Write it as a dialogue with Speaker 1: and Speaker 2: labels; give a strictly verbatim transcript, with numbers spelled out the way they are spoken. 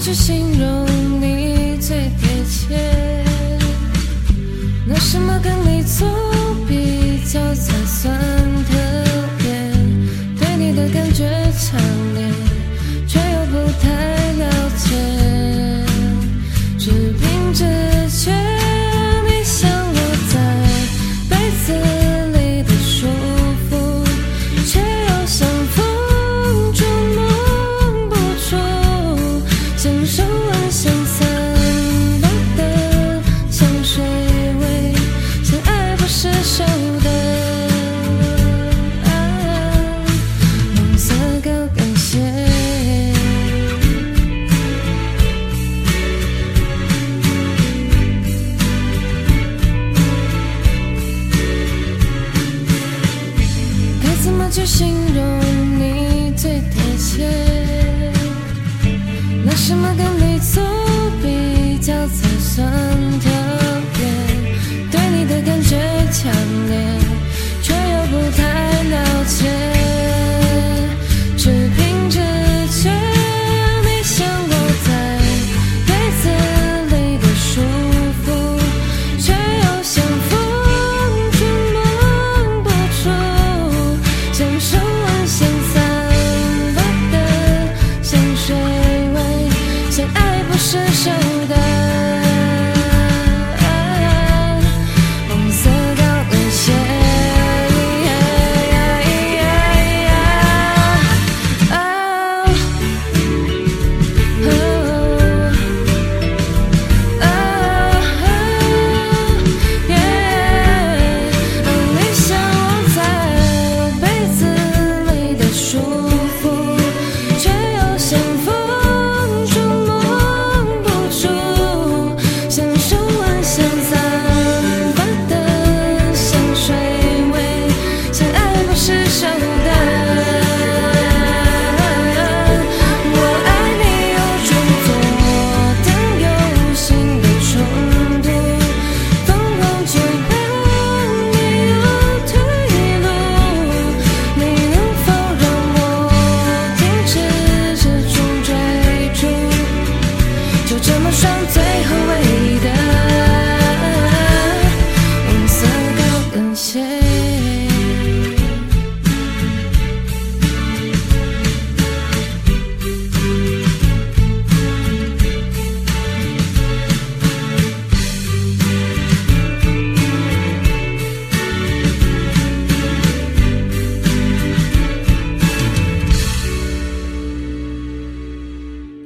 Speaker 1: 去形容你最贴切？拿什么跟你做比较才算特别？对你的感觉强烈，却又不太了解，只凭直觉。你像我在被子里的束缚，却又像风捉摸不住，像手腕像散落的香水味，像爱不释手的红色高跟鞋。该怎么去形容你最贴切？拿什么跟你做比较才算